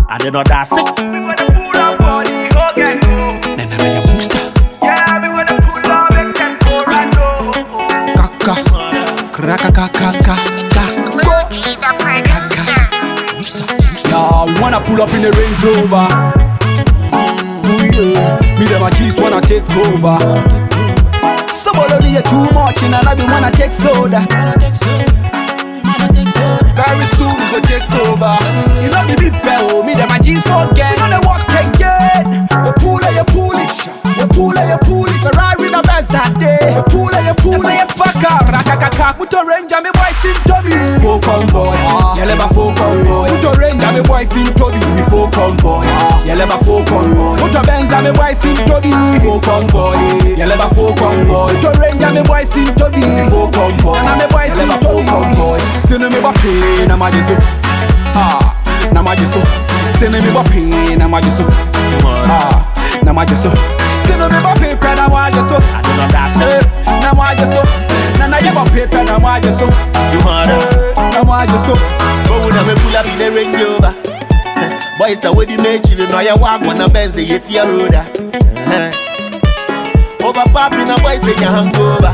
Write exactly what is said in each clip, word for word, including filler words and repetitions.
I did not that's it. We gonna pull up body, go get go. Nana me a monster. Yeah, we gonna pull up and get go right now. Kaka, kraka kaka kaka. Luigi the producer. Yeah, we wanna pull up in the Range Rover. Ooh yeah, me them a cheese wanna take over. Somebody you too much and I be wanna take soda. Very soon we go take over. You know me big bell, me them a G's forget. You know they walk again. You pull it, you pull it. You pull it, you pull it. Ferrari the best that day. You pull it, you pull it. Yes, fuck up. Rakakaka. Put a range on me boy Sim Toby. Full convoy. Yell about full convoy. Put a range on me boy Sim Toby. Full convoy. Yell about full convoy. Put a Benz on me boy Sim Toby. Full convoy. Yell about full convoy. Put a range on me boy Sim Toby. Full convoy. And I'm a boy Sim Toby. Tell me what pain I'm a just ah, na ma just so. Tell me what pain I'm a just ah, na ma just so. Tell me what pain I'm a just so. I did not that's it. Na ma just so. Na na ya what pain I'm a just so. You heard it. Na ma just so. But when I pull up in the Range Rover, boys are with the nature. You know you walk on a Benz, you hit your road. Over popping a boys in your hangover.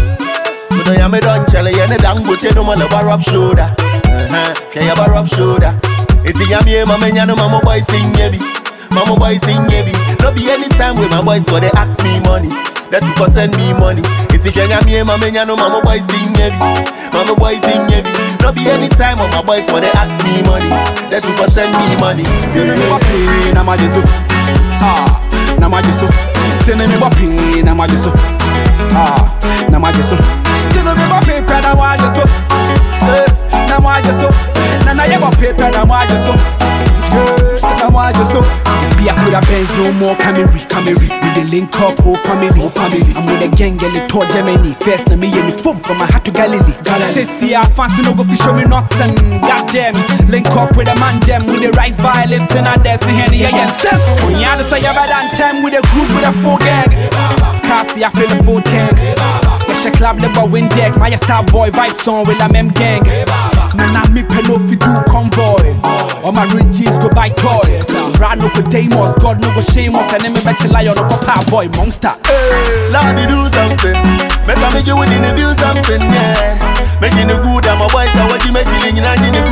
But I am a don't tell you, and I'm going to no man a bar up shoulder. Share your bar up shoulder. It's a yammy, my man, no mama boy sing yebby. Mama boy sing yebby. No be any time with my boys for they ask me money. That you send me money. It's a yammy, my man, no mama boy sing yebby. Mama boy sing yebby. No be any time with my boys for they ask me money. That you send me money. Tell me what pain I'm a just so. Ah, na ma just so. Tell me what pain I'm a just so. Ah, na ma just so. Tell me what paper na ma just so. Na ma just so. Na na ya what paper na ma just so. Na ma just so. Be a coulda Benz no more Camry, Camry. We the link up whole family, whole family. I'm with a gang girl it told Germany. First na me and the phone from my heart to Galilee, Galilee. Say see I fancy no go fi show me nothing. Goddamn, link up with a man them with the rice bar lifting and dancing henny yeah yeah. When you say you better than ten with a group with a full gang. Cassie I feel the full tank. Yes, club the boy win deck. My star boy vibe song with a mem gang. Nana me pelo fi do convoy. All my riches go buy toy. Brad no go Damos, God no go shame us. And then me bet you lie on a papa boy monster. Lord, you do something. Make I make you within to do something, yeah. Making the good, I'm a boy, so what you make you in and in the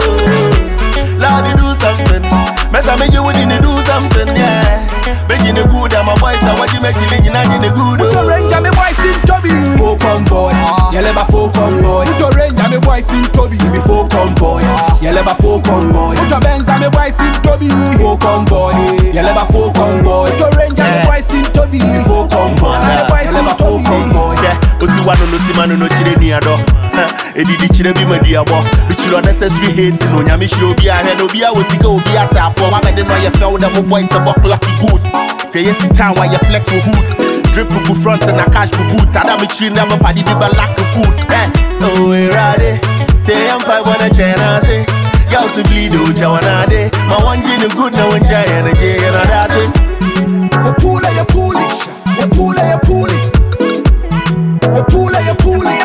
good. Lord, you do something. Make I make you within to do something, yeah. Making the good, I'm a boy, so what you make you in and in the good. Put a range on me boy Sim Toby. Full convoy. Yell about full convoy. Put a range on me boy Sim Toby. Me full convoy. Yell about full convoy. Put a Benz on me boy Sim Toby. Full convoy. Yell about full convoy. Put a range on me boy Sim Toby. Full convoy. Yell about full convoy. Yeah, Osi wano no si mano no chire ni ado. Edi di chire bi madi abo. Bi chiro necessary hate no nyame shi obi a he no obi a wosika obi atapo. Wa me de no ye fell them boys a buck lucky good. Pay yes town while you flex for hood. Drip for front and I cash for boots. I don't be chewing them up, I did lack of food. Eh, oh, we're ready. Say I'm five on a chain, I say. Y'all to bleed, oh, Jawana day. My one gin good, no one giant, and Jay, and that's it. You pull it, you pull it. You pull it, you pull it. You pull it, you pull it.